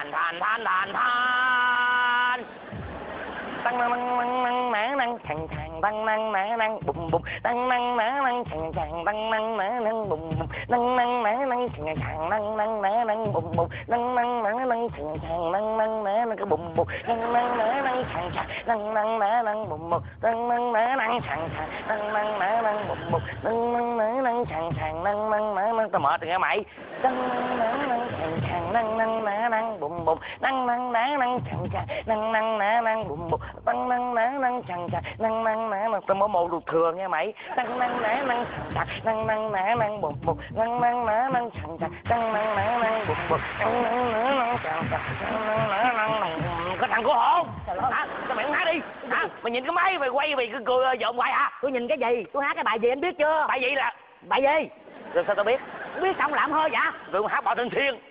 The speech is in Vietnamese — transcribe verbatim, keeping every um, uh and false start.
than than than than than tăng năng năng năng mã năng thằng thằng tăng năng mã năng bùm bùm tăng năng mã năng thằng thằng tăng năng mã năng bùm bùm năng năng mã năng thằng thằng năng năng mã năng bùm bùm năng năng mã năng thằng thằng năng năng mã năng cái bùm bùm năng năng mã năng thằng thằng năng năng mã năng bùm bùm năng năng mã năng thằng thằng năng năng mã năng bùm bùm năng năng mã năng thằng thằng năng năng mã năng tao mệt rồi nghe mày năng năng mã năng thằng thằng năng năng mã năng bùm bùm năng năng mã năng thằng thằng năng năng mã năng bùm bùm tăng năng nã năng chằng chằng năng năng nã năng tao mở mồm ruột thừa nghe mày tăng năng nã năng chằng chằng năng năng nã năng bụt bụt năng năng nã năng chằng chằng năng năng nã năng bụt bụt năng năng nã năng chằng chằng năng năng nã năng cái thằng của hồn hả sao mày không hát đi hả mày nhìn cái máy mày quay mày cứ cười dọn hoài hả Tôi nhìn cái gì? Tôi hát cái bài gì anh biết chưa? bài gì là Bài gì? rồi sao tao biết Không biết xong làm hơi vậy? rồi hát Bảo Tình Thiên